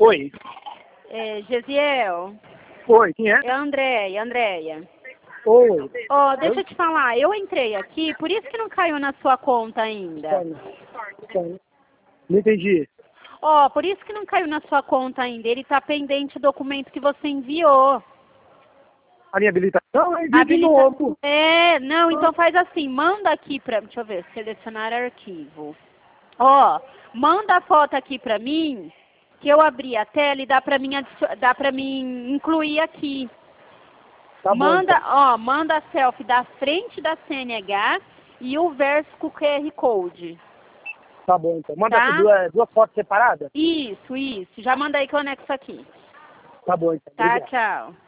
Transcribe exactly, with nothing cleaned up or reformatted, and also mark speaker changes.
Speaker 1: Oi.
Speaker 2: É, Gesiel?
Speaker 1: Oi, quem é?
Speaker 2: É a Andréia, Andréia.
Speaker 1: Oi.
Speaker 2: Ó, deixa eu te falar, eu entrei aqui, por isso que não caiu na sua conta ainda.
Speaker 1: Calma. Calma. Não entendi.
Speaker 2: Ó, por isso que não caiu na sua conta ainda, ele tá pendente o documento que você enviou.
Speaker 1: A minha habilitação eu envio de
Speaker 2: Habilita-
Speaker 1: novo.
Speaker 2: É, não, então faz assim, manda aqui pra... Deixa eu ver, selecionar arquivo. Ó, manda a foto aqui pra mim, que eu abri a tela e dá pra mim, adicio- dá pra mim incluir aqui.
Speaker 1: Tá bom,
Speaker 2: Manda,
Speaker 1: então.
Speaker 2: ó, manda a selfie da frente da C N H e o verso com o Q R Code.
Speaker 1: Tá bom, então. Manda
Speaker 2: Tá?
Speaker 1: duas, duas fotos separadas?
Speaker 2: Isso, isso. Já manda aí que eu anexo aqui.
Speaker 1: Tá bom, então.
Speaker 2: Tá,
Speaker 1: Obrigado.
Speaker 2: tchau.